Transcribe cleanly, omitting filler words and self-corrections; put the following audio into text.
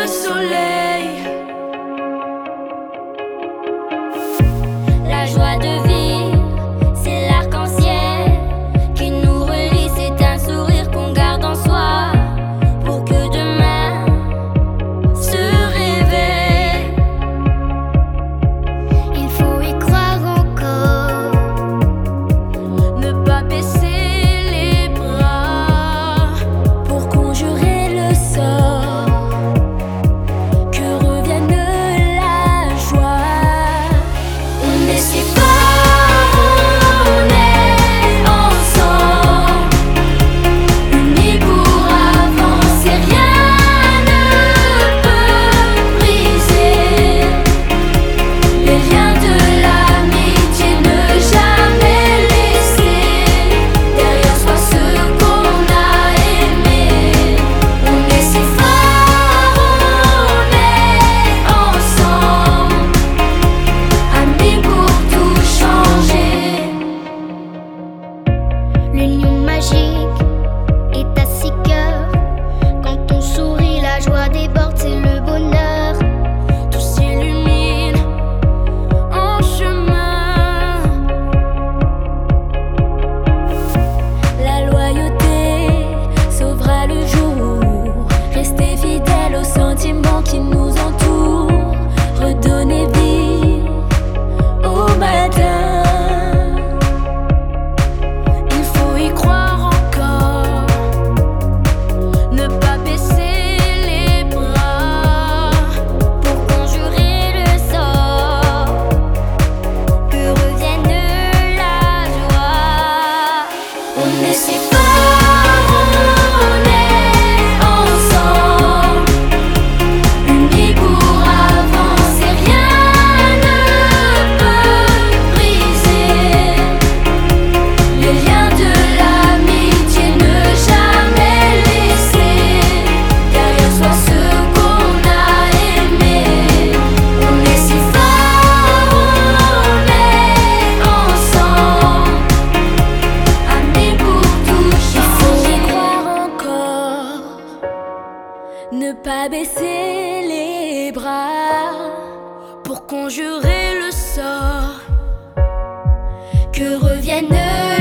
soleil. La joie de vivre, c'est l'arc-en-ciel qui nous relie, c'est un sourire qu'on garde en soi pour que demain se réveille. Il faut y croire encore, Ne pas baisser les bras pour conjurer le sort, que revienne la joie. on est si fort, on est ensemble, unis pour avancer, rien ne peut briser les liens de l'amitié, ne jamais laisser derrière soi ce qu'on a aimé. On est si fort, on est ensemble, amis pour tout changer. L'union magique est à 6 cœurs. Quand on sourit, la joie déborde, c'est le bonheur. Tout s'illumine en chemin. La loyauté sauvera le jour. Rester fidèle aux sentiments qui nous entourent. Redonner vie au matin. Il faut y croire encore, ne pas baisser les bras. Pour conjurer le sort, que revienne la joie. On est si fort, on est ensemble, unis pour avancer, rien ne peut briser les liens de l'amitié, ne jamais laisser derrière soi ce qu'on a aimé. On est si fort, on est ensemble, amis pour tout changer. Il faut y croire encore, Ne pas baisser les bras pour conjurer le sort, que revienne